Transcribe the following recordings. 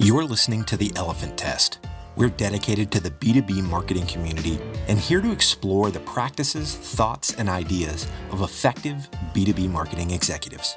You're listening to The Elephant Test. We're dedicated to the B2B marketing community and here to explore the practices, thoughts, and ideas of effective B2B marketing executives.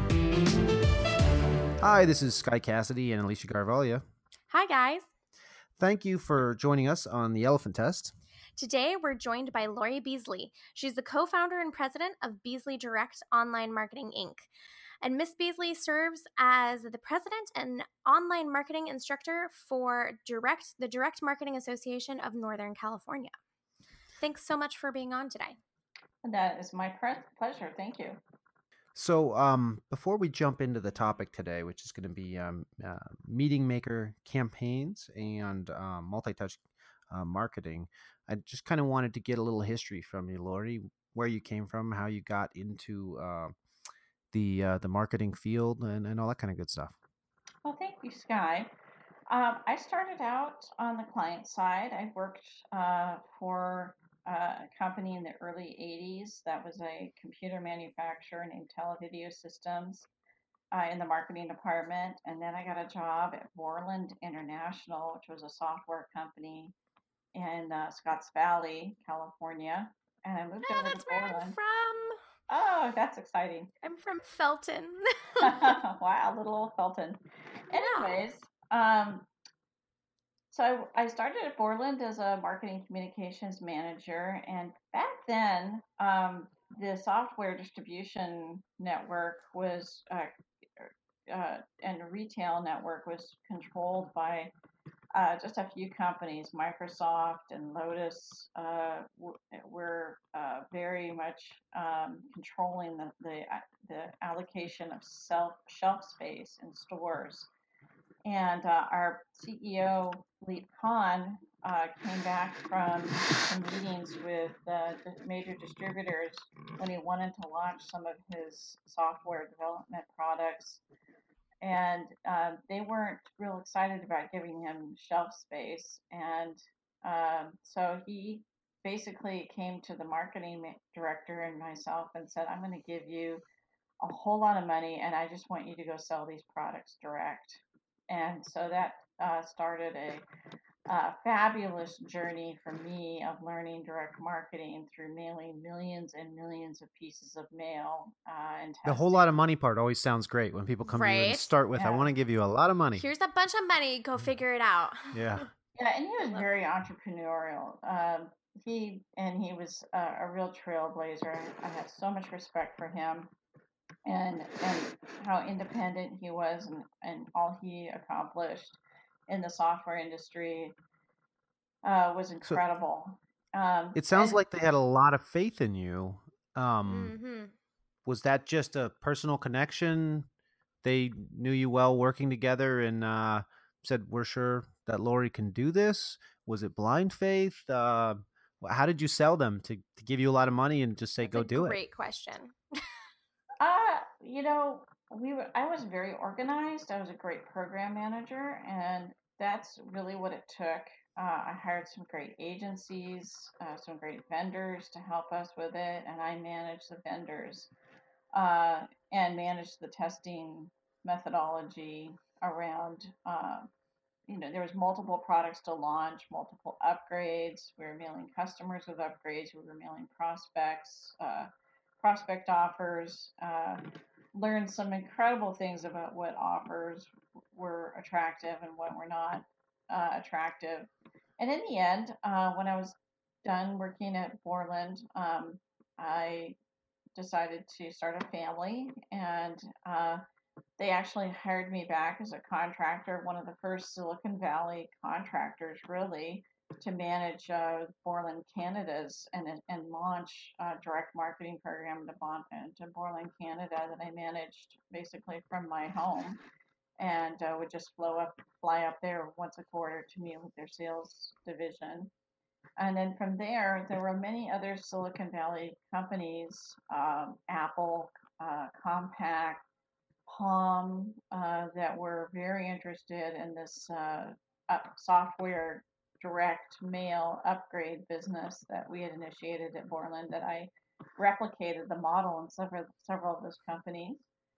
Hi, this is Sky Cassidy and Alicia Garvalia. Hi, guys. Thank you for joining us on The Elephant Test. Today, we're joined by Lori Beasley. She's the co-founder and president of Beasley Direct Online Marketing, Inc. And Miss Beasley serves as the president and online marketing instructor for the Direct Marketing Association of Northern California. Thanks so much for being on today. That is my pleasure. Thank you. So before we jump into the topic today, which is going to be meeting maker campaigns and multi-touch marketing, I just kind of wanted to get a little history from you, Lori, where you came from, how you got into the marketing field and all that kind of good stuff. Well, thank you, Sky. I started out on the client side. I worked for a company in the early 80s that was a computer manufacturer named Televideo Systems in the marketing department. And then I got a job at Borland International, which was a software company in Scotts Valley, California. And I moved over That's to where Borland. I'm from. Oh, that's exciting. I'm from Felton. Wow, little old Felton. Anyways, so I started at Borland as a marketing communications manager, and back then, the software distribution network was and retail network was controlled by just a few companies. Microsoft and Lotus were very much controlling the allocation of shelf space in stores. And our CEO, Leap Khan, came back from some meetings with the major distributors when he wanted to launch some of his software development products. And they weren't real excited about giving him shelf space. And so he basically came to the marketing director and myself and said, I'm going to give you a whole lot of money, and I just want you to go sell these products direct. And so that started a fabulous journey for me of learning direct marketing through mailing millions and millions of pieces of mail and testing. The whole lot of money part always sounds great when people come to you and start with, I want to give you a lot of money. Here's a bunch of money. Go figure it out. Yeah. Yeah, and he was very entrepreneurial. He was a real trailblazer. I had so much respect for him. And how independent he was and all he accomplished in the software industry was incredible. So, it sounds like they had a lot of faith in you. Was that just a personal connection? They knew you well working together and said, we're sure that Lori can do this? Was it blind faith? How did you sell them to give you a lot of money and just say, That's go do it? Great question. I was very organized. I was a great program manager, and that's really what it took. I hired some great agencies, some great vendors to help us with it, and I managed the vendors and managed the testing methodology around. There was multiple products to launch, multiple upgrades. We were mailing customers with upgrades. We were mailing prospects, prospect offers. Learned some incredible things about what offers were attractive and what were not attractive. And in the end, when I was done working at Borland, I decided to start a family, and they actually hired me back as a contractor, one of the first Silicon Valley contractors, really, to manage Borland Canada's and launch a direct marketing program to Borland Canada that I managed basically from my home, and would just fly up there once a quarter to meet with their sales division. And then from there were many other Silicon Valley companies, Apple, Compaq, Palm, that were very interested in this software direct mail upgrade business that we had initiated at Borland, that I replicated the model in several of those companies.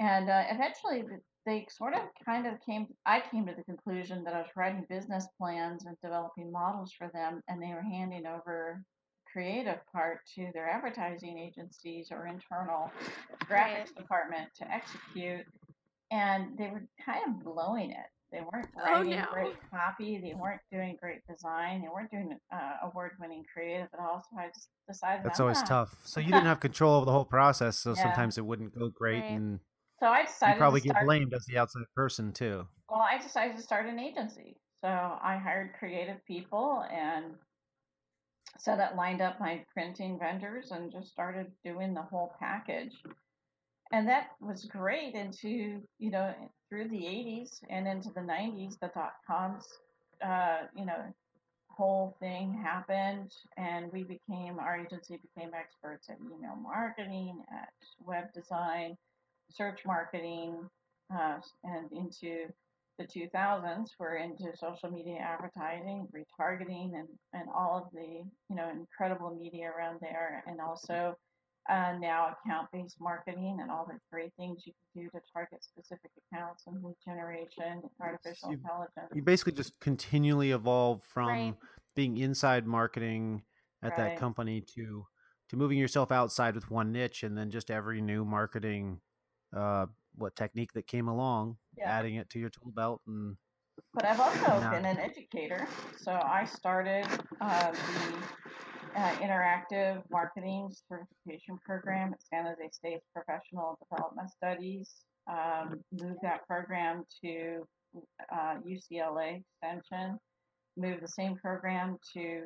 And eventually they sort of I came to the conclusion that I was writing business plans and developing models for them, and they were handing over creative part to their advertising agencies or internal graphics department to execute, and they were kind of blowing it. They weren't writing great copy. They weren't doing great design. They weren't doing award-winning creative at all. So I just decided That's I'm always not. tough. So you didn't have control over the whole process, so Yeah. sometimes it wouldn't go great, and So I you decided to probably get start. blamed as the outside person too. Well, I decided to start an agency. So I hired creative people, and so that lined up my printing vendors and just started doing the whole package. And that was great into, through the 80s and into the 90s, the dot-coms, uh, you know, whole thing happened, and our agency became experts at email marketing, at web design, search marketing, and into the 2000s, we're into social media advertising, retargeting, and all of the incredible media around there, and also now account-based marketing and all the great things you can do to target specific accounts and lead generation, artificial intelligence. You basically just continually evolve from being inside marketing at that company to moving yourself outside with one niche, and then just every new marketing technique that came along, adding it to your tool belt. But I've also been an educator, so I started the interactive marketing certification program at San Jose State's Professional Development Studies. Moved that program to UCLA Extension. Moved the same program to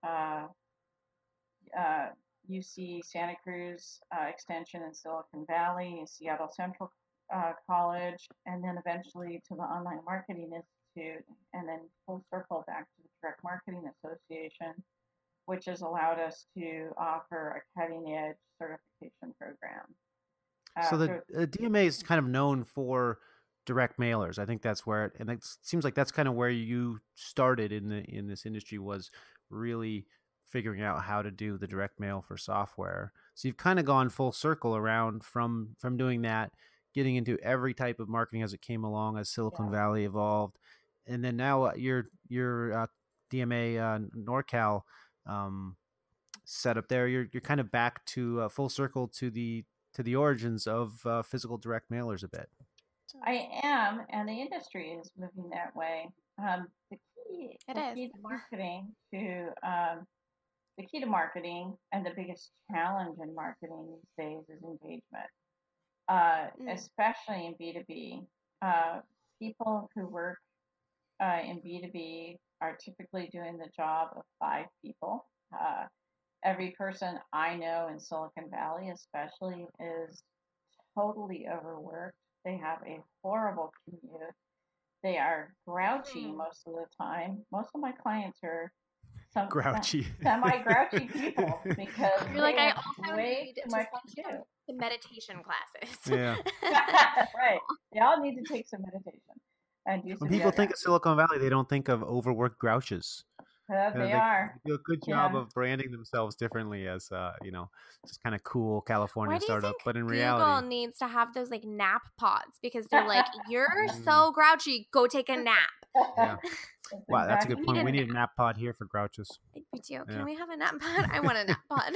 UC Santa Cruz Extension in Silicon Valley, Seattle Central College, and then eventually to the Online Marketing Institute, and then full circle back to the Direct Marketing Association, which has allowed us to offer a cutting-edge certification program. So the DMA is kind of known for direct mailers. I think that's where and it seems like that's kind of where you started in this industry, was really figuring out how to do the direct mail for software. So you've kind of gone full circle around from doing that, getting into every type of marketing as it came along, as Silicon Valley evolved, and then now your DMA NorCal setup there. You're kind of back to full circle to the origins of physical direct mailers a bit. I am, and the industry is moving that way. The key to marketing and the biggest challenge in marketing these days is engagement, especially in B2B. People who work in B2B are typically doing the job of 5 people. Every person I know in Silicon Valley especially is totally overworked. They have a horrible commute. They are grouchy most of the time. Most of my clients are semi-grouchy people because you're like, I also need too much to do. The meditation classes. Yeah. Right. They all need to take some meditation and do some When people yoga. think of Silicon Valley, they don't think of overworked grouches. They are. They do a good job of branding themselves differently as just kind of cool California startup. But in reality, Google needs to have those like nap pods, because they're like, you're so grouchy, go take a nap. Yeah. Wow, that's a good point. We need a nap pod here for grouches. Me too. Can we have a nap pod? I want a nap pod.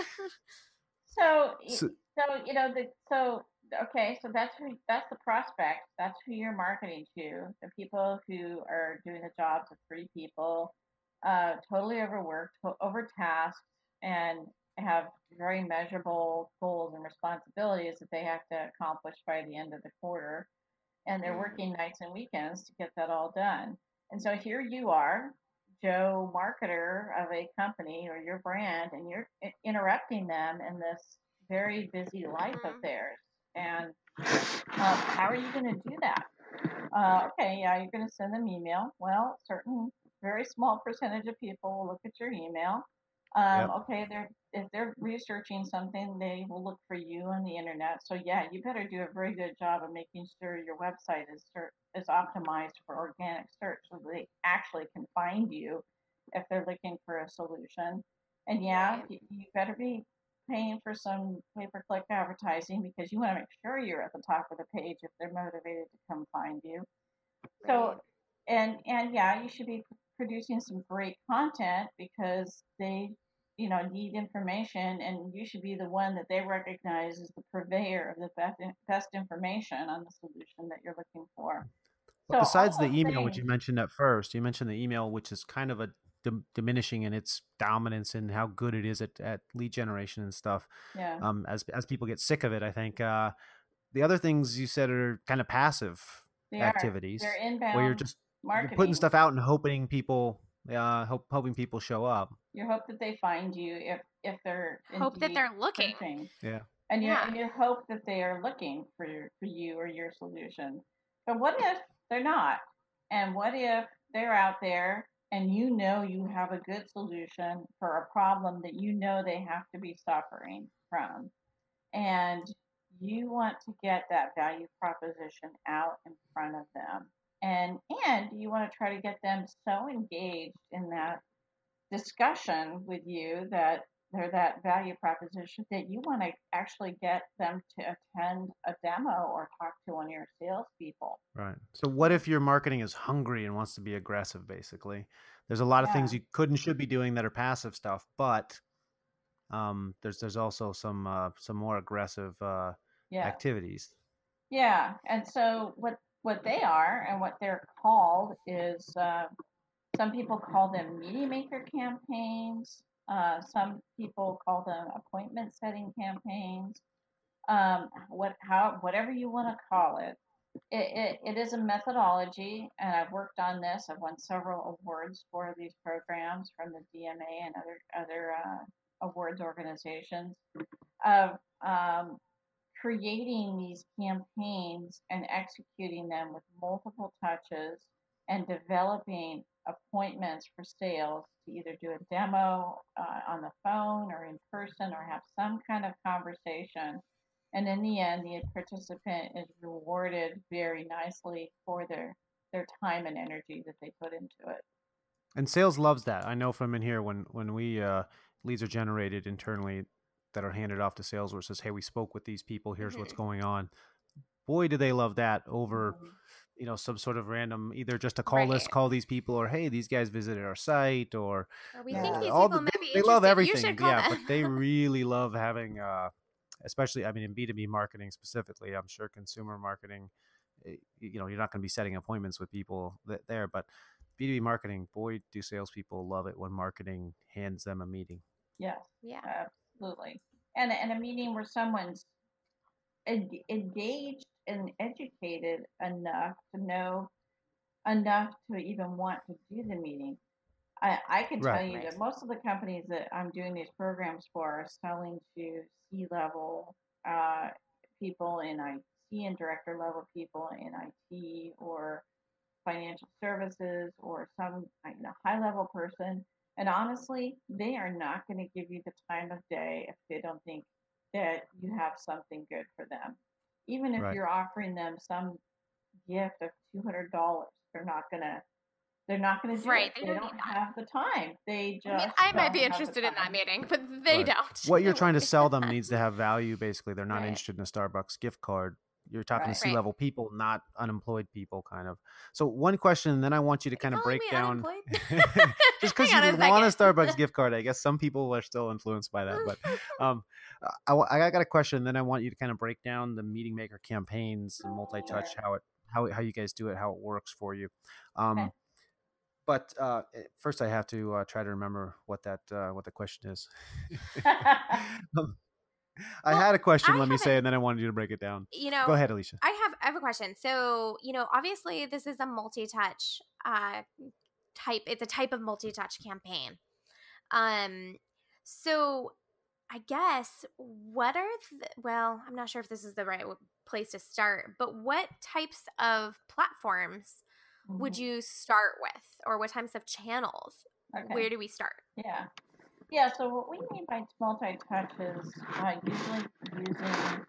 Okay, so that's the prospect. That's who you're marketing to. The people who are doing the jobs of 3 people, totally overworked, overtasked, and have very measurable goals and responsibilities that they have to accomplish by the end of the quarter. And they're working nights and weekends to get that all done. And so here you are, Joe, marketer of a company or your brand, and you're interrupting them in this very busy life of theirs. And how are you going to do that? You're going to send them email. Well, certain very small percentage of people will look at your email. If they're researching something, they will look for you on the internet. So you better do a very good job of making sure your website is optimized for organic search, so they actually can find you if they're looking for a solution. And you better be paying for some pay-per-click advertising because you want to make sure you're at the top of the page if they're motivated to come find you. So, Right. and yeah, you should be producing some great content because they, need information, and you should be the one that they recognize as the purveyor of the best information on the solution that you're looking for. But So besides all the those email, which you things, mentioned at first, you mentioned the email, which is kind of a diminishing in its dominance and how good it is at lead generation and stuff. yeah, As people get sick of it, I think the other things you said are kind of passive they're activities where inbound you're putting marketing. stuff out and hoping people show up. You hope that they find you if they're Hope that indeed they're looking. searching. Yeah. Yeah. And you hope that they are looking for you or your solution. But what if they're not? And what if they're out there and you have a good solution for a problem that they have to be suffering from, and you want to get that value proposition out in front of them, and you want to try to get them so engaged in that discussion with you that they're that value proposition that you want to actually get them to attend a demo or talk to one of your salespeople. Right. So what if your marketing is hungry and wants to be aggressive, basically? There's a lot of Yeah, things you could and should be doing that are passive stuff, but there's also some more aggressive yeah, activities. yeah. And so what they are and what they're called is some people call them media maker campaigns. Some people call them appointment setting campaigns. Whatever you want to call it. It is a methodology, and I've worked on this. I've won several awards for these programs from the DMA and other awards organizations of creating these campaigns and executing them with multiple touches and developing appointments for sales to either do a demo on the phone or in person or have some kind of conversation. And in the end, the participant is rewarded very nicely for their time and energy that they put into it. And sales loves that. I know from in here when we leads are generated internally that are handed off to sales where it says, "Hey, we spoke with these people. Here's what's Hmm. going on." Boy, do they love that over, Mhm. some sort of random either just a call list, Right. call these people, or hey, these guys visited our site, or Or we think Yeah. these all people might be they love interested. You everything. should call Yeah, but them. they really love having, especially I mean in B2B marketing specifically. I'm sure consumer marketing, you're not going to be setting appointments with people there, but B2B marketing, boy, do salespeople love it when marketing hands them a meeting. Yes, Yeah. absolutely. And a meeting where someone's engaged and educated enough to know enough to even want to do the meeting. I can tell Right. you Right. that most of the companies that I'm doing these programs for are selling to C-level people in IT and director level people in IT or financial services or some high level person. And honestly, they are not going to give you the time of day if they don't think that you have something good for them. Even if Right. you're offering them some gift of $200, they're not gonna do it. Right. They They don't need don't that. have the time. They I mean, just I might don't be have the interested in that time. meeting, but they Right. don't. What you're They trying won't to be. sell them needs to have value. Basically, they're not Right. interested in a Starbucks gift card. You're talking to Right. Right. C-level people, not unemployed people, kind of. So one question, and then I want you to Are you kind of calling break me down. unemployed? Just because Hang you on a want a second. Starbucks gift card, I guess some people are still influenced by that. But um, I got a question. Then I want you to kind of break down the meeting maker campaigns, the multi-touch, Sure. how you guys do it, how it works for you. Okay. But first, I have to try to remember what the question is. Um, I Well, had a question, I let me say, haven't, and then I wanted you to break it down. you Go know, ahead, Alicia. I have a question. So, obviously this is a multi-touch type. It's a type of multi-touch campaign. Um, so I guess well, I'm not sure if this is the right place to start, but what types of platforms would Mhm. you start with, or what types of channels? Okay. Where do we start? Yeah. Yeah. So what we mean by multi-touch is usually using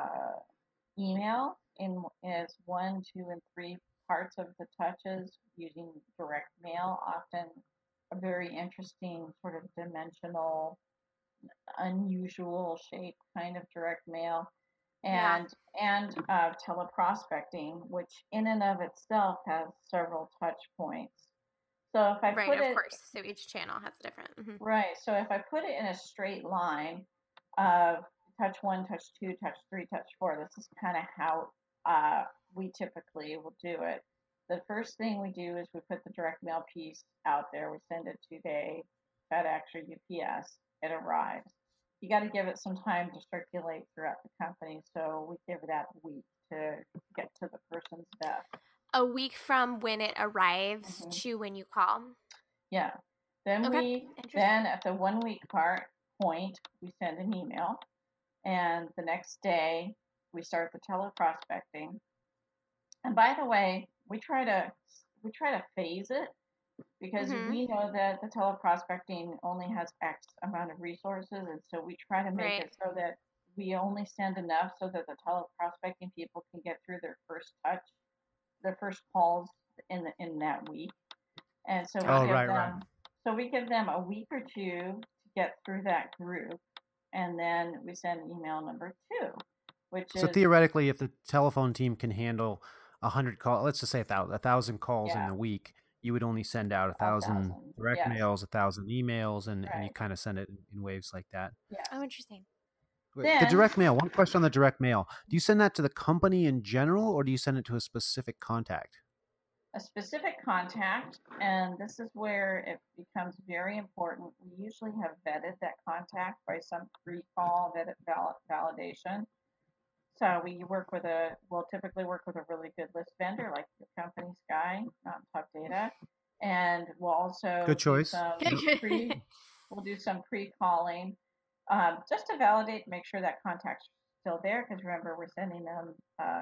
email as 1, 2, and 3 parts of the touches, using direct mail, often a very interesting sort of dimensional unusual shape kind of direct mail, Yeah. and teleprospecting, which in and of itself has several touch points. So if I Right, put of it course. So each channel has a different. right, so if I put it in a straight line of touch one, touch two, touch three, touch four, this is kind of how we typically will do it. The first thing we do is we put the direct mail piece out there. We send it to the FedEx or UPS. It arrives. You got to give it some time to circulate throughout the company, so we give that a week to get to the person's desk. A week from when it arrives Mhm. to when you call. Yeah. Then Okay, then interesting. at the 1 week point, we send an email, and the next day we start the teleprospecting. And by the way, we try to phase it because Mm-hmm. we know that the teleprospecting only has X amount of resources, and so we try to make Right. it so that we only send enough so that the teleprospecting people can get through their first calls in that week. And so we Oh, Got it. give right, right. them so we give them a week or two to get through that group, and then we send email number two, which So is theoretically, if the telephone team can handle 100 calls, let's just say 1,000 calls in yeah, a week, you would only send out 1,000 1,000. direct Yes, mails, 1,000 emails, and you right. kind of send it in waves like that. Oh, Yes. interesting. Wait, the Then direct mail. One question on the direct mail: do you send that to the company in general, or do you send it to a specific contact? a specific contact, and this is where it becomes very important. We usually have vetted that contact by some pre-call validation. So we'll typically work with a really good list vendor like your company's guy, not Tough Data, and Good choice. Yep. we'll do some pre-calling, just to validate, make sure that contact's still there. Because remember, we're sending them,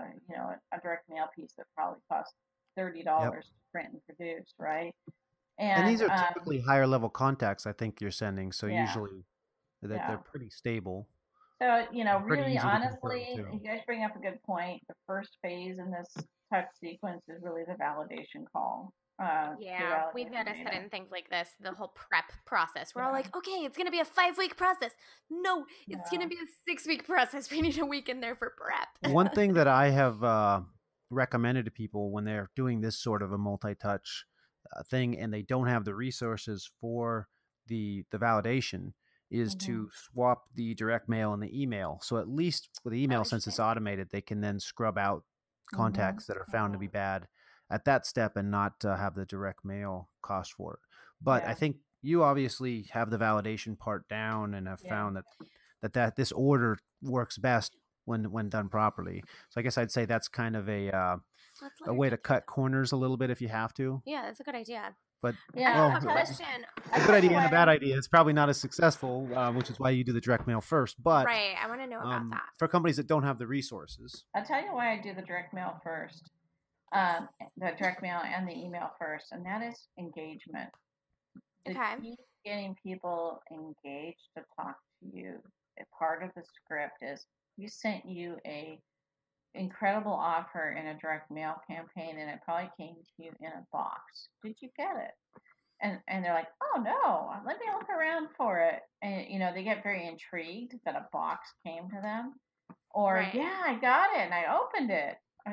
a direct mail piece that probably costs Yep. $30 to print and produce, right? And And these are typically higher level contacts. I think you're sending, so yeah, usually that they're yeah. pretty stable So, and pretty really easy to confirm honestly, too. you guys bring up a good point. The first phase in this touch sequence is really the validation call to Yeah, we've validate the noticed that data. in things like this, the whole prep process. We're all Yeah, like, okay, it's going to be a 5 week process. No, it's going to no, be a 6 week process. We need a week in there for prep. One thing that I have recommended to people when they're doing this sort of a multi-touch thing and they don't have the resources for the validation is hmm to swap the direct mail and the email. So at least with the Oh, email, since it's interesting. automated, they can then scrub out hmm contacts that are found to be bad at that step and not have the direct mail cost for it. But I Yeah, think you obviously have the validation part down and have yeah. found that this order works best when done properly. So I guess I'd say that's kind of Let's let a her way to take care of cut corners a little bit if you have to. that. Yeah, that's a good idea. But I Yeah, have well, a question. I a good tell you idea and a why. bad idea. It's probably not as successful, which is why you do the direct mail first. But Right, I want to know about that. for companies that don't have the resources, I'll tell you why I do the direct mail first. Yes. The direct mail and the email first, and that is engagement. The Okay. key to getting people engaged to talk to you, a part of the script is we sent you a incredible offer in a direct mail campaign, and it probably came to you in a box. Did you get it? And they're like, oh no, let me look around for it. And they get very intrigued that a box came to them. Or Right. yeah, I got it and I opened it.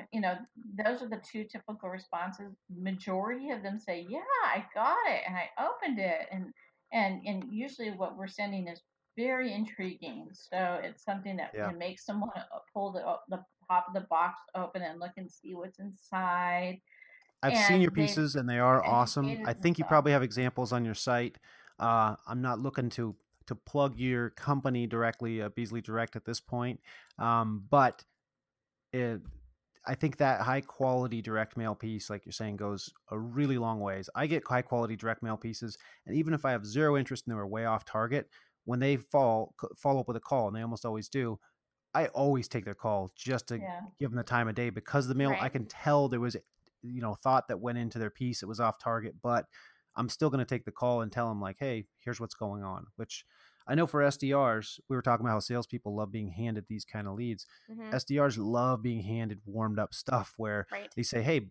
Those are the two typical responses. Majority of them say, yeah, I got it and I opened it. And usually what we're sending is very intriguing. So it's something that yeah, makes someone pull the top of the box open and look and see what's inside. I've seen your And they've pieces and they are awesome. I educated think you themselves. probably have examples on your site. I'm not looking to plug your company directly, Beasley Direct at this point, but it, I think that high quality direct mail piece, like you're saying, goes a really long ways. I get high quality direct mail pieces, and even if I have zero interest and they're way off target, when they follow up with a call, and they almost always do, I always take their call just to Yeah. give them the time of day because the mail, I Right. can tell there was, thought that went into their piece. It was off target, but I'm still going to take the call and tell them like, hey, here's what's going on. Which I know for SDRs, we were talking about how salespeople love being handed these kind of leads. Mm-hmm. SDRs love being handed warmed up stuff where Right. they say, hey,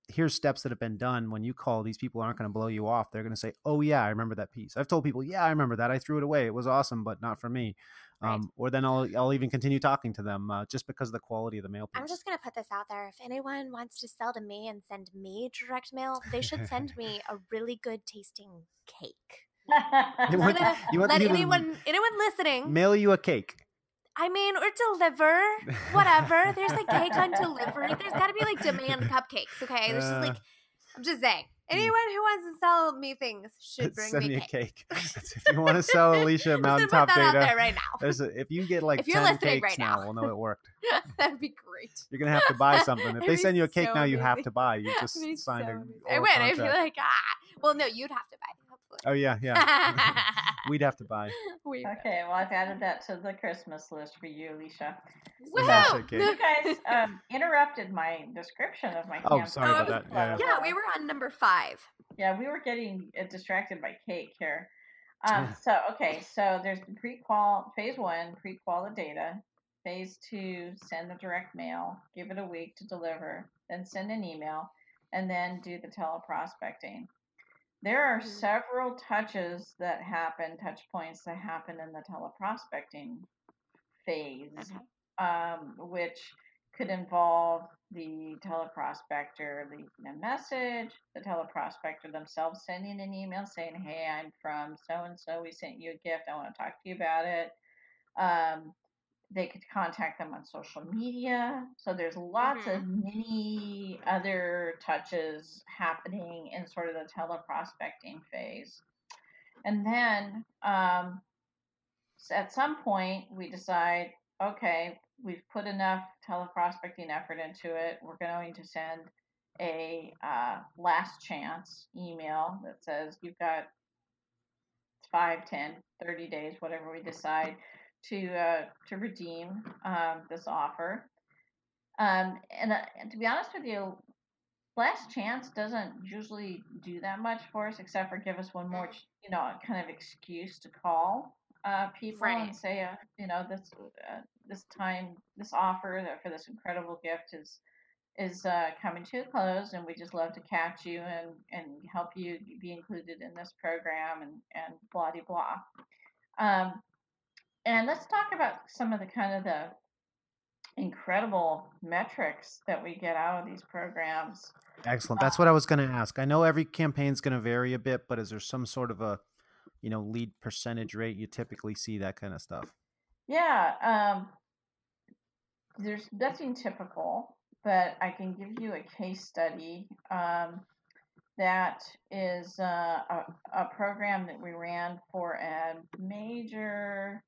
here's steps that have been done. When you call, these people aren't going to blow you off. They're going to say, oh yeah, I remember that piece. I've told people, yeah, I remember that. I threw it away. It was awesome, but not for me. Right. Or then I'll even continue talking to them just because of the quality of the mail piece. I'm just going to put this out there. If anyone wants to sell to me and send me direct mail, they should send me a really good tasting cake. You want anyone listening mail you a cake. I mean, or deliver, whatever. There's like cake on delivery. There's got to be like demand cupcakes, okay? There's just like, I'm just saying. Anyone who wants to sell me things should bring send me me cake. a cake. If you want to sell Alicia Mountaintop put that out Data, there right now. if you get like If you're 10 listening cakes right now, now. we'll know it worked. That'd be great. You're gonna have to buy something. If That'd they be send you a cake so now, you have amazing. to buy. You just That'd be signed so a amazing. oral I would. I'd be contract. like, well, no, you'd have to buy. Hopefully. Oh yeah. We'd have to buy. Okay, well, I've added that to the Christmas list for you, Alicia. Woohoo! Okay. You guys interrupted my description of my Oh, campaign. sorry about that. Yeah. Yeah, we were on number 5. Yeah, we were getting distracted by cake here. So there's the pre-qual, phase 1, pre-qual the data. Phase 2, send the direct mail, give it a week to deliver, then send an email, and then do the teleprospecting. There are several touch points that happen in the teleprospecting phase, which could involve the teleprospector leaving a message, the teleprospector themselves sending an email saying, hey, I'm from so-and-so, we sent you a gift, I want to talk to you about it. They could contact them on social media. So there's lots of many other touches happening in sort of the teleprospecting phase. And then at some point we decide, okay, we've put enough teleprospecting effort into it. We're going to send a last chance email that says you've got 5, 10, 30 days, whatever we decide, to redeem this offer. And to be honest with you, last chance doesn't usually do that much for us, except for give us one more, kind of excuse to call people and say, this time, this offer for this incredible gift is coming to a close, and we just love to catch you and help you be included in this program and blah de blah. And let's talk about some of the kind of the incredible metrics that we get out of these programs. Excellent. That's what I was going to ask. I know every campaign's going to vary a bit, but is there some sort of a, lead percentage rate you typically see, that kind of stuff? Yeah. There's nothing typical, but I can give you a case study that is a program that we ran for a major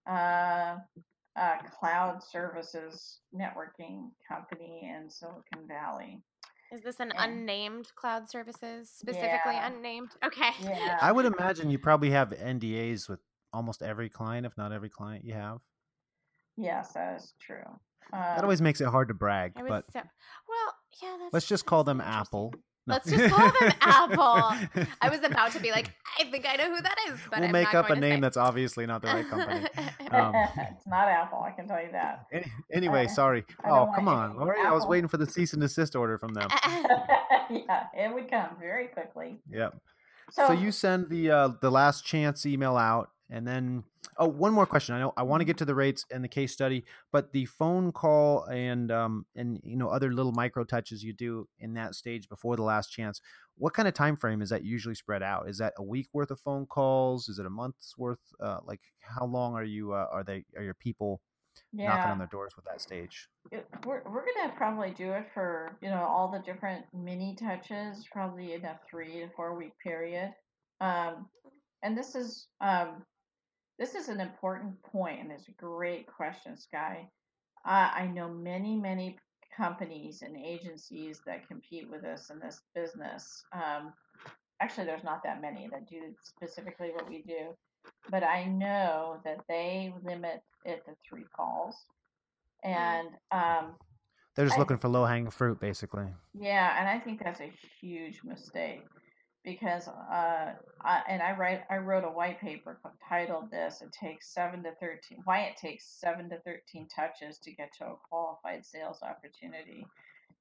cloud services networking company in Silicon Valley. Is this an unnamed cloud services? Specifically unnamed? Okay. Yeah. I would imagine you probably have NDAs with almost every client, if not every client you have. Yes, that is true. That always makes it hard to brag, but let's just call them Apple. No. Let's just call them Apple. I was about to be like, I think I know who that is, but we'll I'm make not up going a to name say. that's obviously not the right company. It's not Apple, I can tell you that. Anyway, sorry. Oh, come on, Lori. I was waiting for the cease and desist order from them. Yeah, it would come very quickly. Yep. So you send the last chance email out, and then one more question. I know I want to get to the rates and the case study, but the phone call and other little micro touches you do in that stage before the last chance. What kind of time frame is that usually spread out? Is that a week worth of phone calls? Is it a month's worth? Like how long are your people knocking on their doors with that stage? We're gonna probably do it for all the different mini touches probably in a 3 to 4 week period, and this is an important point, and it's a great question, Sky. I know many companies and agencies that compete with us in this business. Actually, there's not that many that do specifically what we do, but I know that they limit it to 3 calls. And they're just looking for low-hanging fruit, basically. Yeah, and I think that's a huge mistake because I wrote a white paper titled this. It takes 7 to 13. Why it takes 7 to 13 touches to get to a qualified sales opportunity.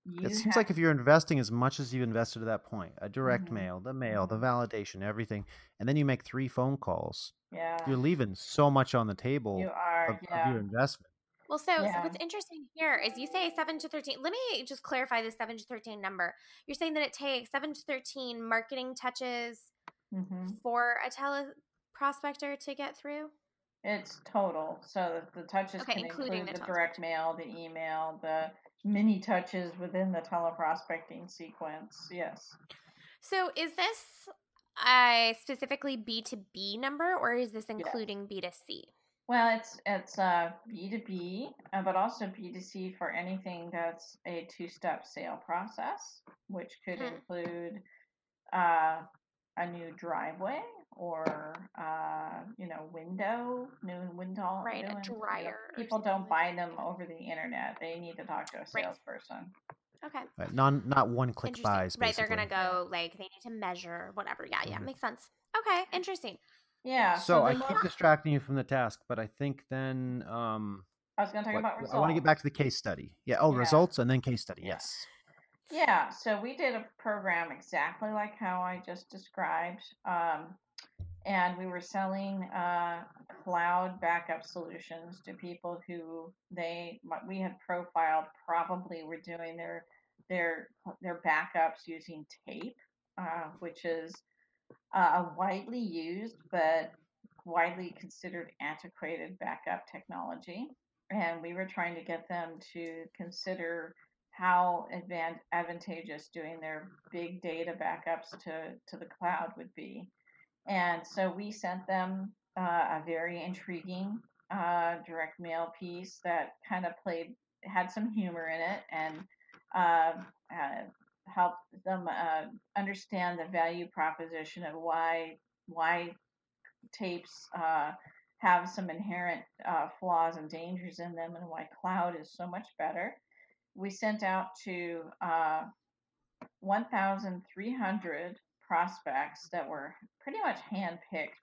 It you seems have. like if you're investing as much as you've invested to that point, a direct Mhm. mail, the Mhm. validation, everything, and then you make 3 phone calls, Yeah, you're leaving so much on the you table are. of your Yeah, investment. Well, so yeah. what's interesting here is you say 7 to 13. Let me just clarify this 7 to 13 number. You're saying that it takes 7 to 13 marketing touches Hmm. for a teleprospector to get through? It's total. So the touches Okay, can including include the the direct teleprospector. mail, the email, the mini touches within the teleprospecting sequence. Yes. So is this specifically B2B number, or is this Yes. including B2C? Well, it's B2B, but also B2C for anything that's a two-step sale process, which could Hmm. include uh, a new driveway or new window. Right, a dryer or People something don't like buy that. them Okay. over the internet. They need to talk to a Right. salesperson. Okay. Right? Not one-click Interesting. buys, Right, they're basically. gonna go like they need to measure whatever. Yeah, Mhm. makes sense. Okay, interesting. Yeah. So So I the keep most distracting you from the task, but I think then I was going to talk about I want to get back results. to the case study. Yeah. Oh, Yeah. results and then case study. Yeah. Yes. Yeah, so we did a program exactly like how I just described, and we were selling cloud backup solutions to people who we had profiled probably were doing their their backups using tape, which is a widely used but widely considered antiquated backup technology. And we were trying to get them to consider how advantageous doing their big data backups to the cloud would be. And so we sent them a very intriguing direct mail piece that kind of had some humor in it and uh, uh, helped them understand the value proposition of why tapes have some inherent flaws and dangers in them and why cloud is so much better. We sent out to 1,300 prospects that were pretty much handpicked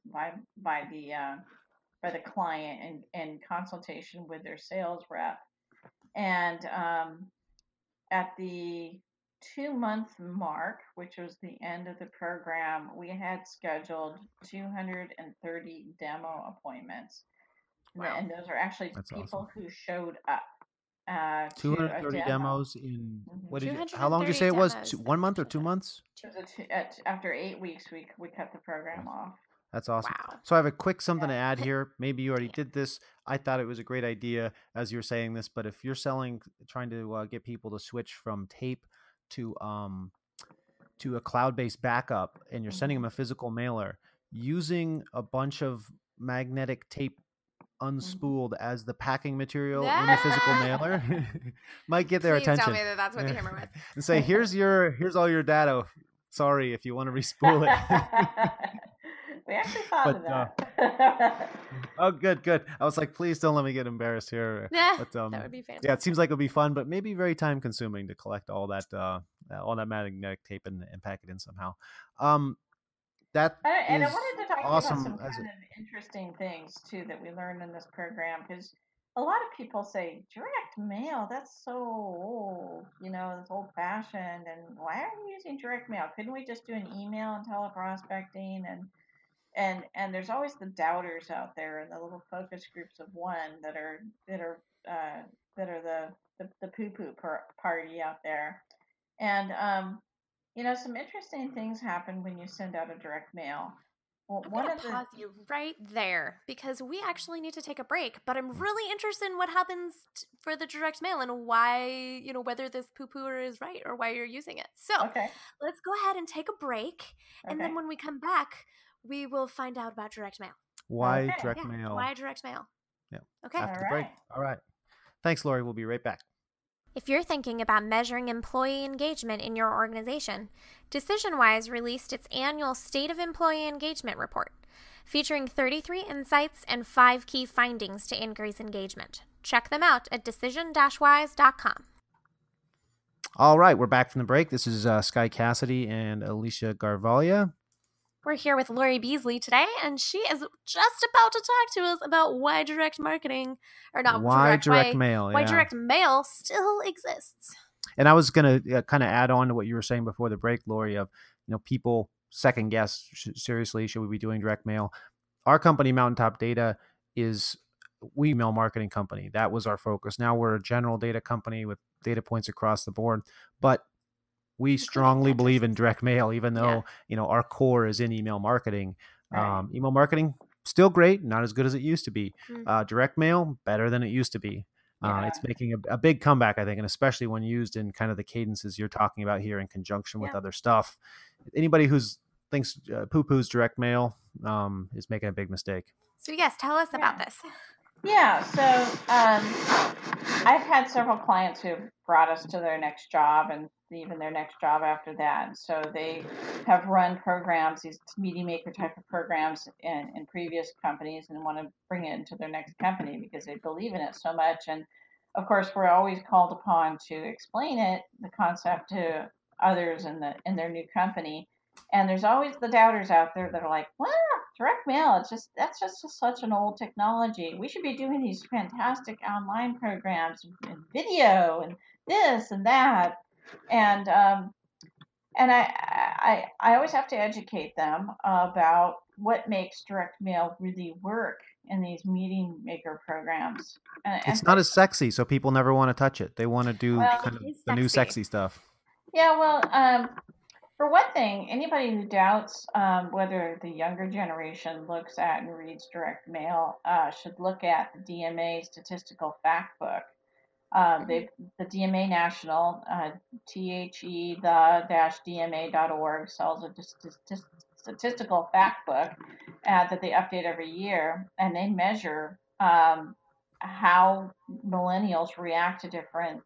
by the client in consultation with their sales rep. And at the 2 month mark, which was the end of the program, we had scheduled 230 demo appointments. Wow. And those are actually That's people awesome. who showed up to a 230 demo. demos in Mhm. how long did you 230 say it was? demos. 1 month or 2 months? After 8 weeks, we cut the program off. That's awesome. Wow. So I have a quick something to Yeah. add here. Maybe you already Yeah. did this. I thought it was a great idea as you were saying this, but if you're trying to get people to switch from tape to a cloud-based backup, and you're sending them a physical mailer, using a bunch of magnetic tape unspooled as the packing material in the physical mailer might get their Please attention. tell me that that's what the humor was. And say, here's all your data. Sorry if you want to respool it. We actually thought of But that. oh, good. I was like, please don't let me get embarrassed here. Yeah, But that would be fantastic. yeah, it seems like it'll be fun, but maybe very time consuming to collect all that magnetic tape and pack it in somehow. That And I is wanted to talk to you awesome. about some kind of interesting things too that we learned in this program, because a lot of people say direct mail, that's so old, it's old fashioned, and why are we using direct mail? Couldn't we just do an email and teleprospecting? And there's always the doubters out there and the little focus groups of one that are the poo poo party out there. And some interesting things happen when you send out a direct mail. Well, I'm going to pause you right there because we actually need to take a break, but I'm really interested in what happens for the direct mail and why, whether this poo-pooer is right or why you're using it. So let's go ahead and take a break. And then when we come back, we will find out about direct mail. Why direct mail? Why direct mail? Yeah. Okay. After the break. All right. Thanks, Lori. We'll be right back. If you're thinking about measuring employee engagement in your organization, DecisionWise released its annual State of Employee Engagement Report, featuring 33 insights and 5 key findings to increase engagement. Check them out at decision-wise.com. All right, we're back from the break. This is Sky Cassidy and Alicia Garvalia. We're here with Lori Beasley today, and she is just about to talk to us about why direct marketing, or not why direct mail still exists. And I was going to kind of add on to what you were saying before the break, Lori, of, people second guess, seriously, should we be doing direct mail? Our company, Mountaintop Data, is we email marketing company. That was our focus. Now we're a general data company with data points across the board, but we strongly believe in direct mail, even though, our core is in email marketing. Right. Email marketing, still great, not as good as it used to be. Direct mail, better than it used to be. It's making a big comeback, I think, and especially when used in kind of the cadences you're talking about here in conjunction with other stuff. Anybody who thinks poo-poos direct mail is making a big mistake. So yes, tell us about this. Yeah, so I've had several clients who have brought us to their next job and even their next job after that. And so they have run programs, these meeting maker type of programs in previous companies, and want to bring it into their next company because they believe in it so much. And of course, we're always called upon to explain the concept to others in their new company. And there's always the doubters out there that are like, well, direct mail, that's just such an old technology. We should be doing these fantastic online programs and video and this and that. And I always have to educate them about what makes direct mail really work in these meeting maker programs. It's not as sexy, so people never want to touch it. They want to do kind of the new sexy stuff. Yeah, well, for one thing, anybody who doubts whether the younger generation looks at and reads direct mail should look at the DMA Statistical Fact Book. The DMA National, the-dma.org, sells a statistical fact book that they update every year, and they measure how millennials react to different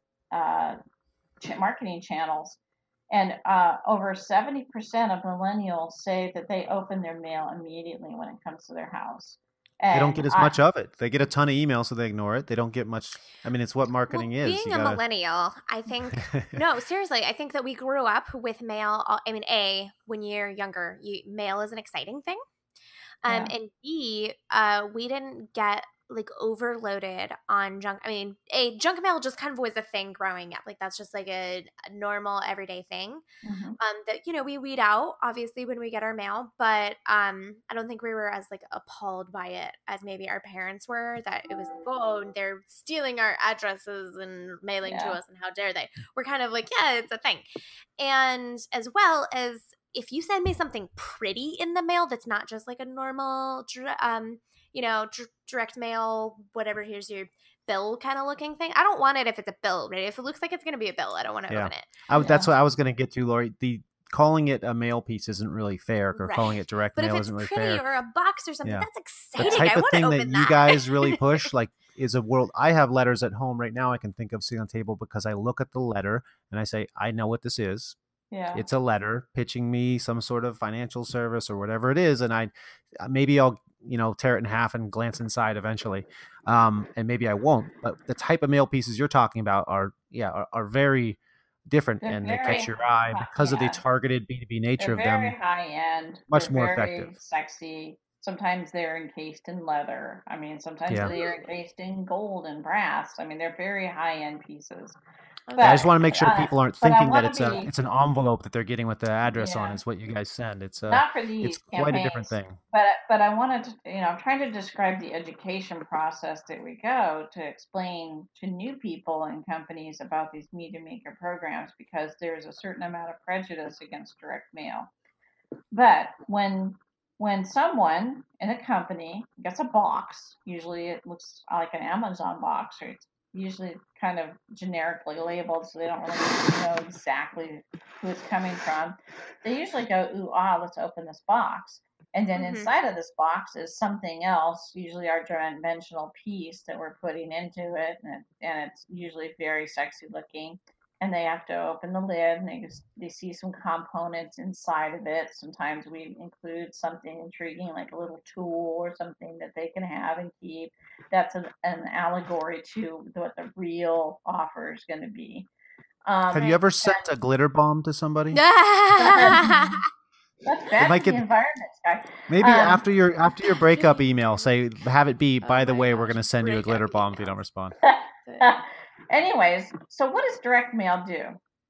marketing channels. And over 70% of millennials say that they open their mail immediately when it comes to their house. And they don't get as much of it. They get a ton of emails, so they ignore it. They don't get much. I mean, it's what marketing is. Being a millennial, I think, no, seriously, I think that we grew up with mail. I mean, when you're younger, mail is an exciting thing. And B, we didn't get overloaded on junk. I mean, junk mail just kind of was a thing growing up. That's just a normal everyday thing that, we weed out obviously when we get our mail, but I don't think we were as appalled by it as maybe our parents were, that it was, they're stealing our addresses and mailing to us and how dare they. We're kind of it's a thing. And as well as if you send me something pretty in the mail that's not just a normal direct mail, whatever, here's your bill kind of looking thing. I don't want it if it's a bill, right? If it looks like it's going to be a bill, I don't want to open it. That's what I was going to get to, Lori. Calling it a mail piece isn't really fair, or calling it direct mail isn't really fair. But if it's pretty or a box or something, that's exciting. The type of thing that you guys really push, is a world. I have letters at home right now I can think of sitting on the table because I look at the letter and I say, I know what this is. Yeah. It's a letter pitching me some sort of financial service or whatever it is, and I'll tear it in half and glance inside eventually, and maybe I won't. But the type of mail pieces you're talking about are very different, and they catch your eye because of the targeted B2B nature of them. Very high end, much more effective, sexy. Sometimes they're encased in leather. I mean, sometimes they're encased in gold and brass. I mean, they're very high end pieces. But I just want to make sure people aren't thinking that it's an envelope that they're getting with the address on. Is what you guys send. It's not for these it's quite a different thing. But I wanted to, I'm trying to describe the education process that we go to explain to new people in companies about these media maker programs, because there's a certain amount of prejudice against direct mail. But when someone in a company gets a box, usually it looks like an Amazon box, or it's usually kind of generically labeled, so they don't really know exactly who it's coming from. They usually go, ooh, let's open this box. And then inside of this box is something else, usually our dimensional piece that we're putting into it, and it's usually very sexy looking. And they have to open the lid, and they see some components inside of it. Sometimes we include something intriguing, like a little tool or something that they can have and keep. That's an allegory to what the real offer is going to be. Have you ever sent a glitter bomb to somebody? That's bad for the environment, Sky. Maybe after your breakup email, say, have it be, by the way, we're going to send you a glitter bomb if you don't respond. anyways, so what does direct mail do?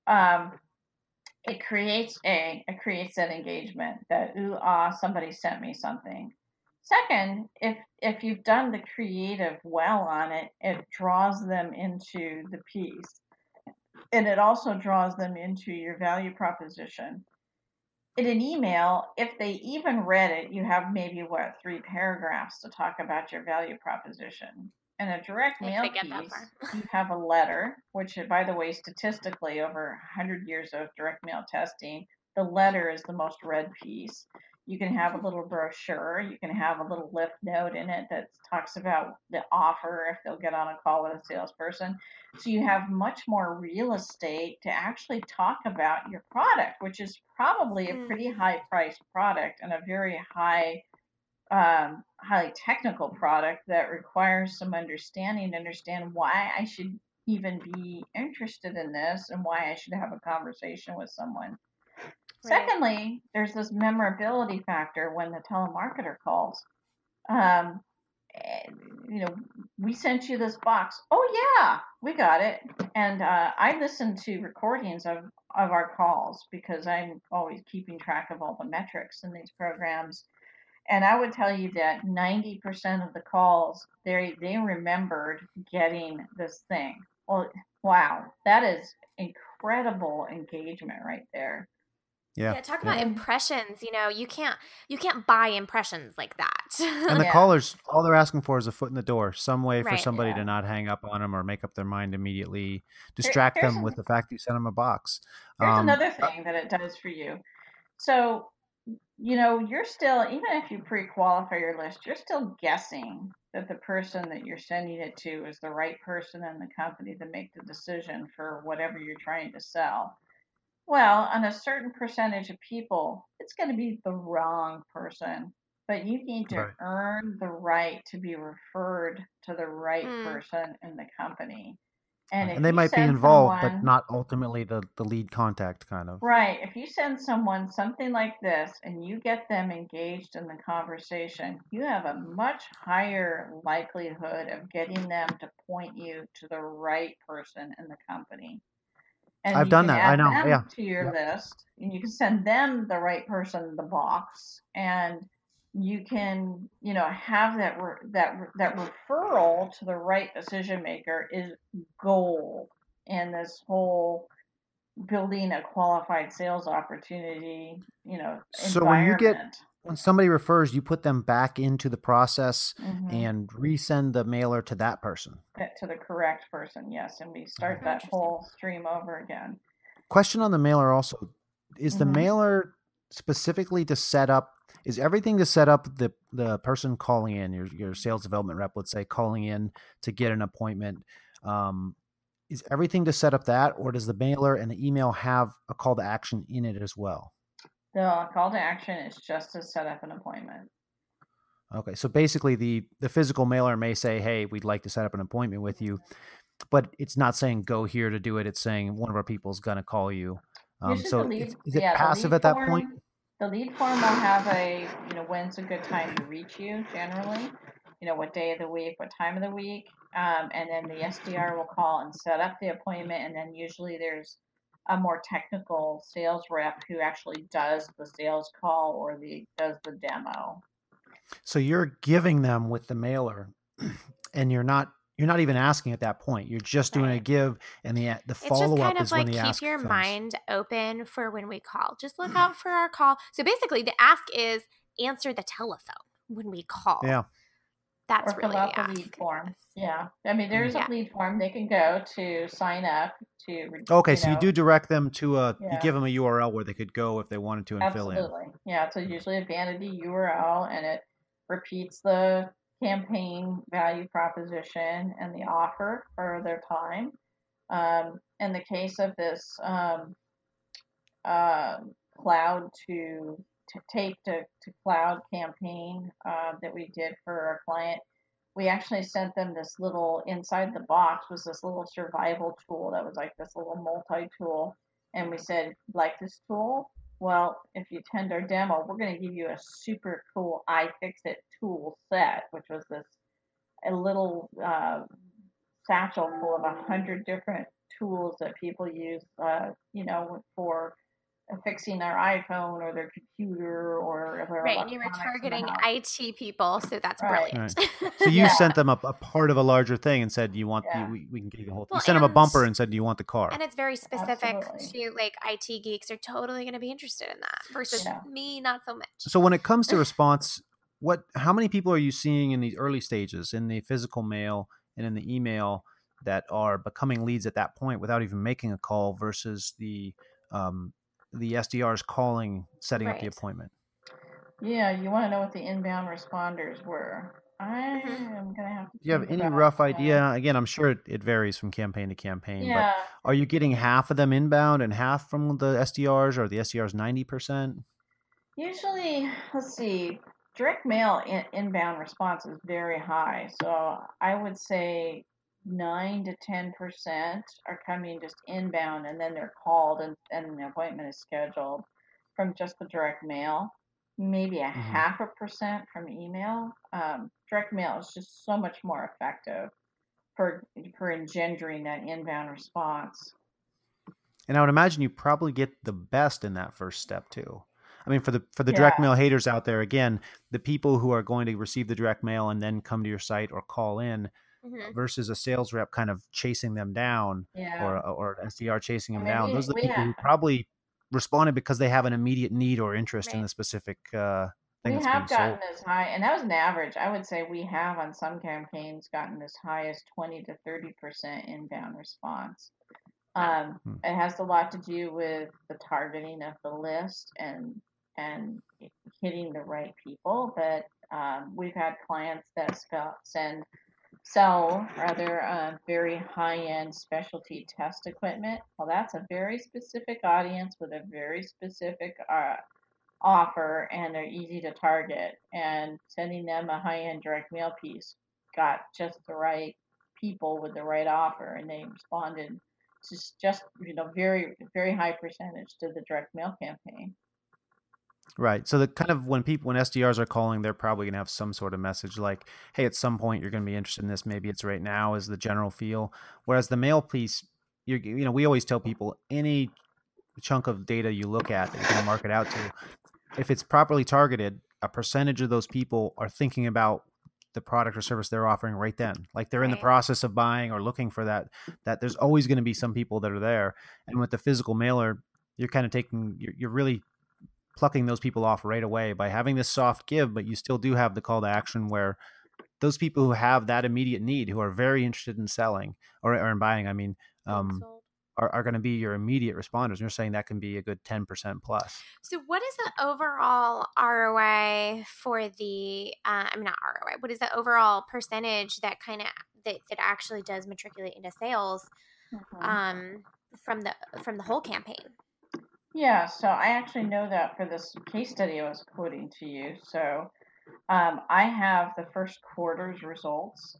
It creates that engagement that somebody sent me something. Second, if you've done the creative well on it, it draws them into the piece, and it also draws them into your value proposition. In an email, if they even read it, you have maybe 3 paragraphs to talk about your value proposition. In a direct mail piece, you have a letter, which, by the way, statistically, over 100 years of direct mail testing, the letter is the most read piece. You can have a little brochure. You can have a little lift note in it that talks about the offer if they'll get on a call with a salesperson. So you have much more real estate to actually talk about your product, which is probably a pretty high priced product and a very highly technical product that requires some understanding to understand why I should even be interested in this and why I should have a conversation with someone. Right. Secondly, there's this memorability factor when the telemarketer calls. We sent you this box. Oh yeah, we got it. And I listen to recordings of our calls because I'm always keeping track of all the metrics in these programs. And I would tell you that 90% of the calls, they remembered getting this thing. Well, wow, that is incredible engagement right there. Yeah, talk about impressions. You can't buy impressions like that. And the callers, all they're asking for is a foot in the door, some way for somebody to not hang up on them or make up their mind immediately, distract them with the fact you sent them a box. Here's another thing that it does for you. So, you're still, even if you pre-qualify your list, you're still guessing that the person that you're sending it to is the right person in the company to make the decision for whatever you're trying to sell. Well, on a certain percentage of people, it's going to be the wrong person, but you need to earn the right to be referred to the right person in the company. And they might be involved, but not ultimately the lead contact kind of. Right. If you send someone something like this and you get them engaged in the conversation, you have a much higher likelihood of getting them to point you to the right person in the company. And I've done that. I know. Yeah. To your list, and you can send them the right person in the box, and you can, have that referral to the right decision maker is gold in this whole building a qualified sales opportunity, so when somebody refers, you put them back into the process and resend the mailer to that person. To the correct person, yes. And we start that whole stream over again. Question on the mailer also. Is the mailer specifically to set up, is everything to set up the person calling in, your sales development rep, let's say, calling in to get an appointment? Is everything to set up that, or does the mailer and the email have a call to action in it as well? The call to action is just to set up an appointment. Okay, so basically the physical mailer may say, hey, we'd like to set up an appointment with you, but it's not saying go here to do it. It's saying one of our people is going to call you. So is it passive at that point? The lead form will have when's a good time to reach you generally, what day of the week, what time of the week. And then the SDR will call and set up the appointment. And then usually there's a more technical sales rep who actually does the sales call or does the demo. So you're giving them with the mailer, and you're not even asking at that point. You're just doing a give, and the follow up is when the ask comes. Keep your mind open for when we call. Just look out for our call. So basically, the ask is answer the telephone when we call. Yeah. That's or really fill out the lead form. Yeah. I mean, there's a lead form they can go to sign up to. Okay. So you do direct them to you give them a URL where they could go if they wanted to and fill in. Absolutely. Yeah. It's usually a vanity URL, and it repeats the campaign value proposition and the offer for their time. In the case of this cloud to tape to cloud campaign that we did for our client, we actually sent them this little, inside the box was this little survival tool that was like this little multi-tool. And we said, like this tool? Well, if you attend our demo, we're going to give you a super cool iFixit tool set, which was a little satchel full of 100 different tools that people use, for fixing their iPhone or their computer or their Right, and you were electronics in the targeting house. IT people, so that's Right. brilliant. So you Yeah. sent them a part of a larger thing and said, "You want Yeah. we can give you the whole." Well, you sent them a and- bumper and said, "Do you want the car?" And it's very specific Absolutely. to like IT geeks are totally going to be interested in that versus Yeah. me, not so much. So when it comes to response, how many people are you seeing in these early stages in the physical mail and in the email that are becoming leads at that point without even making a call versus the SDRs calling, setting up the Right. appointment? Yeah, you want to know what the inbound responders were. I Mhm. am going to have to Do you have think any about rough that. idea? Again, I'm sure it varies from campaign to campaign, Yeah. but are you getting half of them inbound and half from the SDRs, or the SDRs 90%? Usually, let's see, direct mail inbound response is very high. So I would say 9 to 10% are coming just inbound, and then they're called and an appointment is scheduled from just the direct mail. Maybe a Mhm. 0.5% from email. Direct mail is just so much more effective for engendering that inbound response. And I would imagine you probably get the best in that first step too. I mean, for the Yeah. direct mail haters out there, again, the people who are going to receive the direct mail and then come to your site or call in Mhm. versus a sales rep kind of chasing them down Yeah. or an SDR chasing I them mean, down. Those are the we people who probably responded because they have an immediate need or interest in Right. the specific thing We that's being have gotten sold. as high, and that was an average. I would say we have on some campaigns gotten as high as 20 to 30% inbound response. It has a lot to do with the targeting of the list and hitting the right people. But we've had clients that sell rather very high-end specialty test equipment. Well, that's a very specific audience with a very specific offer, and they're easy to target. And sending them a high-end direct mail piece got just the right people with the right offer, and they responded just very very high percentage to the direct mail campaign. Right. So the kind of when SDRs are calling, they're probably going to have some sort of message like, "Hey, at some point you're going to be interested in this. Maybe it's right now," is the general feel. Whereas the mail piece, we always tell people any chunk of data you look at that you're going to market out to, if it's properly targeted, a percentage of those people are thinking about the product or service they're offering right then. Like they're in the Right. process of buying or looking for that there's always going to be some people that are there. And with the physical mailer, you're kind of you're really plucking those people off right away by having this soft give, but you still do have the call to action where those people who have that immediate need, who are very interested in selling or in buying, I mean, Sold. are going to be your immediate responders. And you're saying that can be a good 10% plus. So what is the overall ROI for the, not ROI, what is the overall percentage that kind of, that actually does matriculate into sales from the whole campaign? Yeah, so I actually know that for this case study I was quoting to you. So I have the first quarter's results.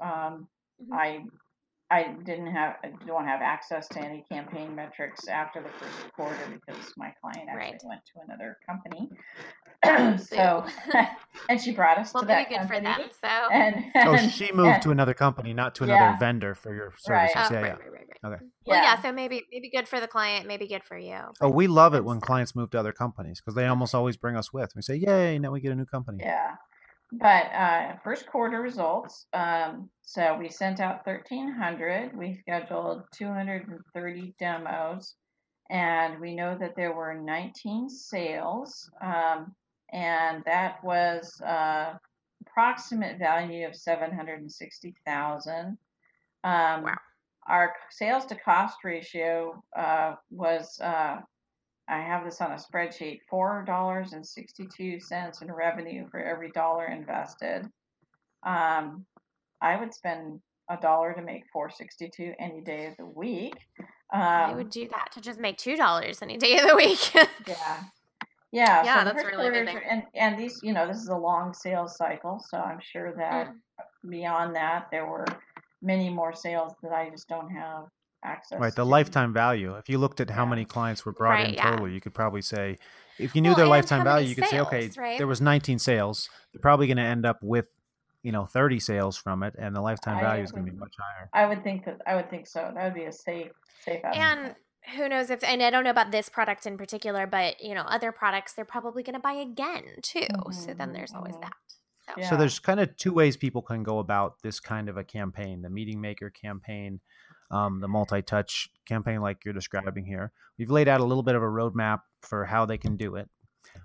I don't have access to any campaign metrics after the first quarter because my client actually went to another company. So, and she brought us to that maybe good company. for them. So she moved to another company, not to another vendor for your services. Right. Yeah, right. Okay. Well, yeah. So maybe good for the client, maybe good for you. Oh, we love it when clients move to other companies because they almost always bring us with. We say, "Yay! Now we get a new company." Yeah. But first quarter results. So we sent out 1,300. We scheduled 230 demos, and we know that there were 19 sales, and that was approximate value of $760,000. Wow. Our sales to cost ratio was. I have this on a spreadsheet, $4.62 in revenue for every dollar invested. I would spend $1 to make $4.62 any day of the week. I would do that to just make $2 any day of the week. Yeah. So that's really amazing. And these, this is a long sales cycle, so I'm sure that beyond that, there were many more sales that I just don't have access right, the to. lifetime value. If you looked at how many clients were brought in total, you could probably say, if you knew their and lifetime how many value, you could say, okay, sales, right? there was 19 sales. They're probably going to end up with 30 sales from it, and the lifetime I value is going to would, be much higher. I would think so. That would be a safe estimate. And who knows if, and I don't know about this product in particular, but other products they're probably going to buy again too. So then there's always that. So. So there's kind of two ways people can go about this kind of a campaign: the Meeting Maker campaign, the multi-touch campaign like you're describing here. We've laid out a little bit of a roadmap for how they can do it.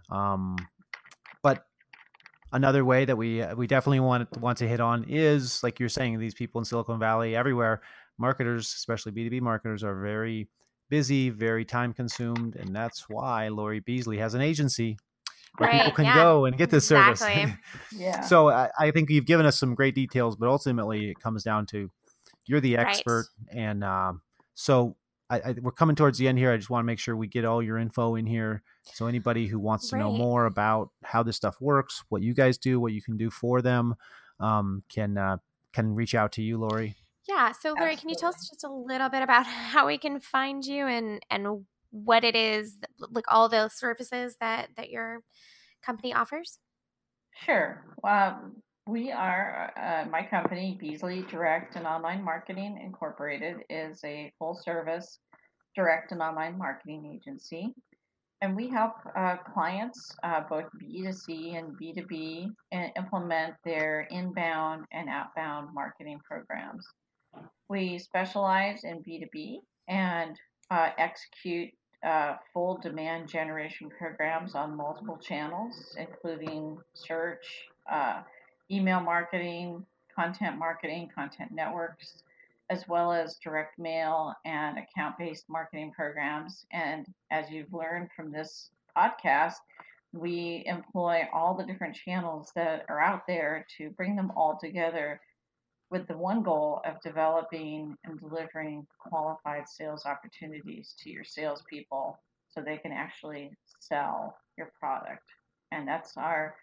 But another way that we definitely want to hit on is, like you're saying, these people in Silicon Valley, everywhere, marketers, especially B2B marketers, are very busy, very time consumed. And that's why Lori Beasley has an agency where people can go and get this service. Yeah. So I think you've given us some great details, but ultimately it comes down to you're the expert. Right. And so we're coming towards the end here. I just want to make sure we get all your info in here. So anybody who wants to know more about how this stuff works, what you guys do, what you can do for them, can reach out to you, Lori. Yeah. So Lori, Absolutely. Can you tell us just a little bit about how we can find you and what it is, like all the services that your company offers? Sure. We are, my company, Beasley Direct and Online Marketing Incorporated, is a full-service direct and online marketing agency. And we help clients, both B2C and B2B, implement their inbound and outbound marketing programs. We specialize in B2B and execute full demand generation programs on multiple channels, including search, email marketing, content networks, as well as direct mail and account-based marketing programs. And as you've learned from this podcast, we employ all the different channels that are out there to bring them all together with the one goal of developing and delivering qualified sales opportunities to your salespeople so they can actually sell your product. And that's our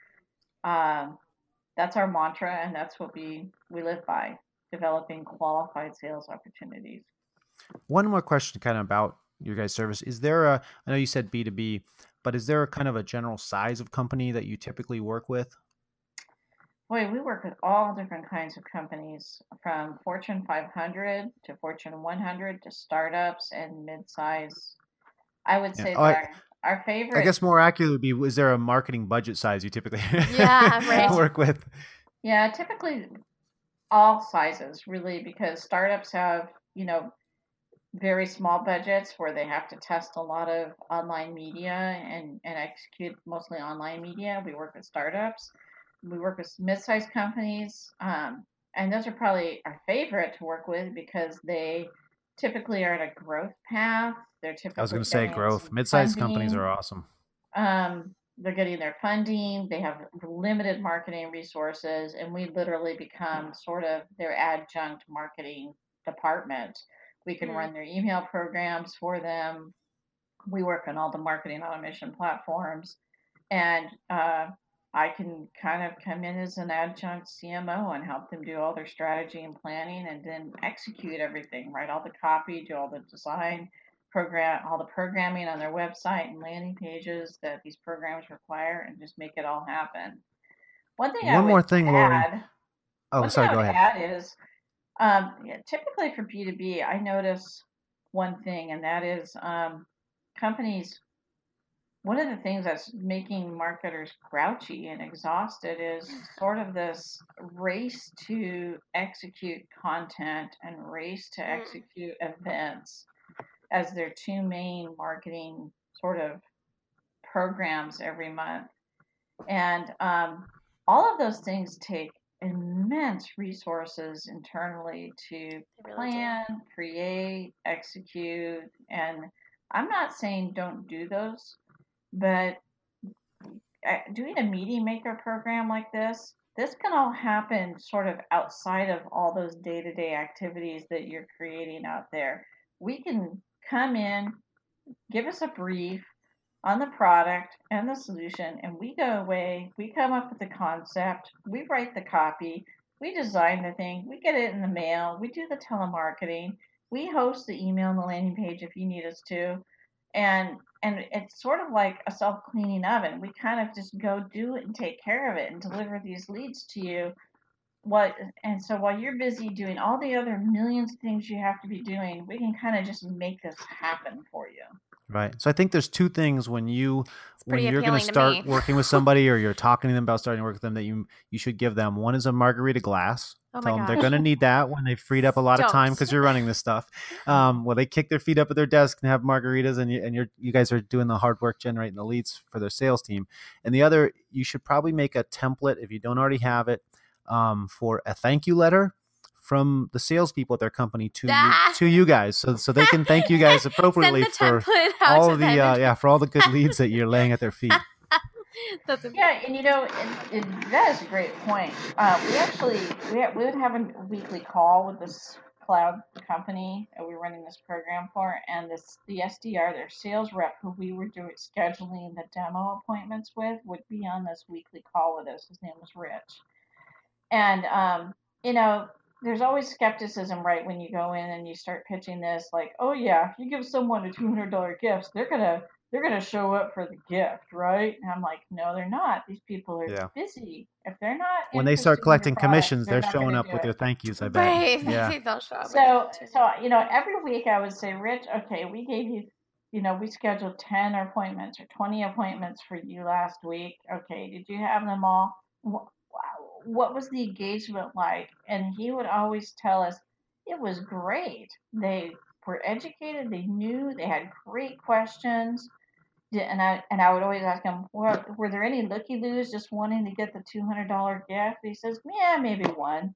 mantra, and that's what we live by, developing qualified sales opportunities. One more question kind of about your guys' service. Is there I know you said B2B, but is there a kind of a general size of company that you typically work with? Boy, we work with all different kinds of companies, from Fortune 500 to Fortune 100 to startups and mid-size. I would say our favorite. I guess more accurate would be: is there a marketing budget size you typically work with? Yeah, typically all sizes, really, because startups have very small budgets where they have to test a lot of online media and execute mostly online media. We work with startups. We work with mid-sized companies, and those are probably our favorite to work with because they typically are at a growth path. They're typically I was going to say growth. Mid-sized companies are awesome. They're getting their funding. They have limited marketing resources, and we literally become sort of their adjunct marketing department. We can run their email programs for them. We work on all the marketing automation platforms, and I can kind of come in as an adjunct CMO and help them do all their strategy and planning and then execute everything, write all the copy, do all the design, all the programming on their website and landing pages that these programs require, and just make it all happen. One more thing, Lori. Oh, sorry, go ahead. Add is, typically for B2B, I notice one thing, and that is companies. One of the things that's making marketers grouchy and exhausted is sort of this race to execute content and race to execute events as their two main marketing sort of programs every month. And all of those things take immense resources internally to plan, create, execute. And I'm not saying don't do those, but doing a Meeting Maker program like this can all happen sort of outside of all those day-to-day activities that you're creating out there. We can come in, give us a brief on the product and the solution, and we go away, we come up with the concept, we write the copy, we design the thing, we get it in the mail, we do the telemarketing, we host the email and the landing page if you need us to, and it's sort of like a self-cleaning oven. We kind of just go do it and take care of it and deliver these leads to you so while you're busy doing all the other millions of things you have to be doing, we can kind of just make this happen for you. Right. So I think there's two things when you're going to appealing to start me. working with somebody or you're talking to them about starting to work with them that you should give them. One is a margarita glass. Oh my Tell them they're gosh. going to need that when they've freed up a lot of time because you're running this stuff. Well, they kick their feet up at their desk and have margaritas, and you guys are doing the hard work generating the leads for their sales team. And the other, you should probably make a template if you don't already have it for a thank you letter from the salespeople at their company to you guys, so they can thank you guys appropriately for all the for all the good leads that you're laying at their feet. That's yeah, and that is a great point. We would have a weekly call with this cloud company that we're running this program for, and the SDR, their sales rep, who we were scheduling the demo appointments with, would be on this weekly call with us. His name was Rich, and there's always skepticism, right, when you go in and you start pitching this, like, oh yeah, if you give someone a $200 gift, they're gonna show up for the gift, right? And I'm like, no, they're not. These people are busy. If they're not, when they start collecting commissions, they're showing up with their thank yous, I bet. Right. Yeah. They'll show up. So every week I would say, Rich, okay, we gave you, we scheduled 10 appointments or 20 appointments for you last week. Okay, did you have them all? What was the engagement like? And he would always tell us it was great. They were educated. They knew. They had great questions. And I would always ask him, well, were there any looky-loos just wanting to get the $200 gift? He says, yeah, maybe one.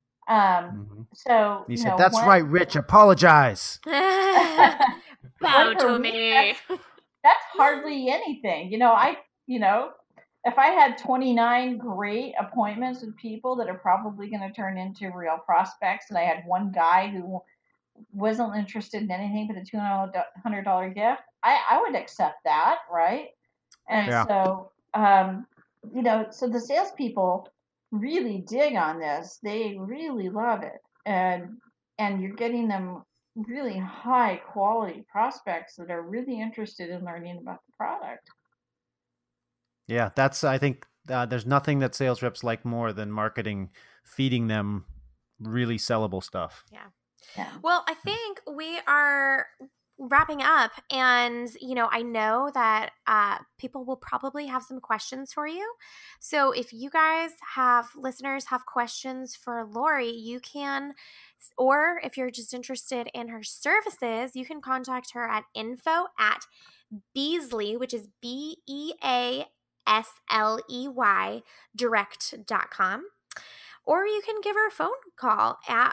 So he said, "That's right, Rich. Apologize." Bow to me. That's hardly anything. If I had 29 great appointments with people that are probably going to turn into real prospects, and I had one guy who wasn't interested in anything but a $200 gift, I would accept that, right? And so, so the salespeople really dig on this. They really love it, and you're getting them really high quality prospects that are really interested in learning about the product. Yeah, I think there's nothing that sales reps like more than marketing, feeding them really sellable stuff. Yeah. Well, I think we are wrapping up, and I know that people will probably have some questions for you. So if you guys listeners have questions for Lori, you can, or if you're just interested in her services, you can contact her at info@Beasley, which is BEASLEY direct.com. Or you can give her a phone call at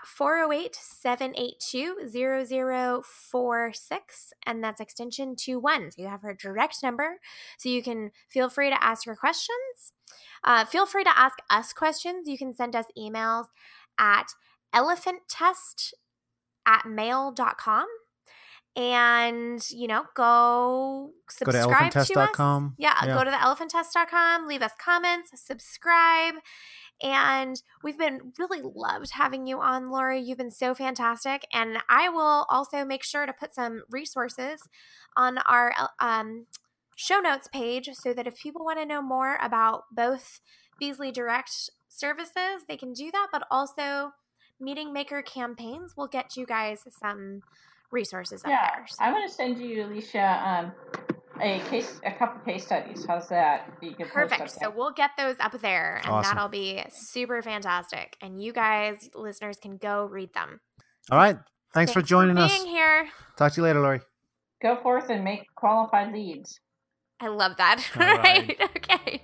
408-782-0046, and that's extension 21. So you have her direct number, so you can feel free to ask her questions. Feel free to ask us questions. You can send us emails at elephanttest@mail.com. And, go subscribe to elephanttest.com. Yeah, go to the elephanttest.com, leave us comments, subscribe. And we've been really loved having you on, Lori. You've been so fantastic. And I will also make sure to put some resources on our show notes page so that if people want to know more about both Beasley Direct services, they can do that. But also Meeting Maker campaigns will get you guys some resources up there. So. I'm going to send you, Alicia, a couple case studies. How's that? Perfect. So we'll get those up there, and awesome. That'll be super fantastic. And you guys, listeners, can go read them. All right. Thanks for joining us. Being here. Talk to you later, Lori. Go forth and make qualified leads. I love that. All right. Okay.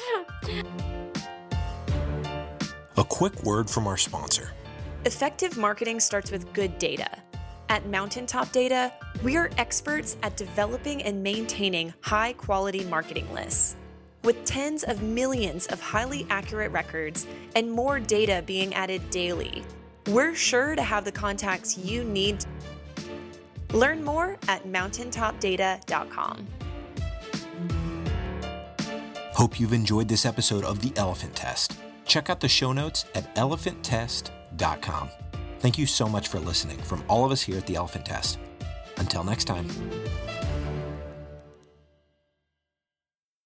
A quick word from our sponsor. Effective marketing starts with good data. At Mountaintop Data, we are experts at developing and maintaining high-quality marketing lists. With tens of millions of highly accurate records and more data being added daily, we're sure to have the contacts you need. Learn more at mountaintopdata.com. Hope you've enjoyed this episode of The Elephant Test. Check out the show notes at elephanttest.com. Thank you so much for listening from all of us here at The Elephant Test. Until next time.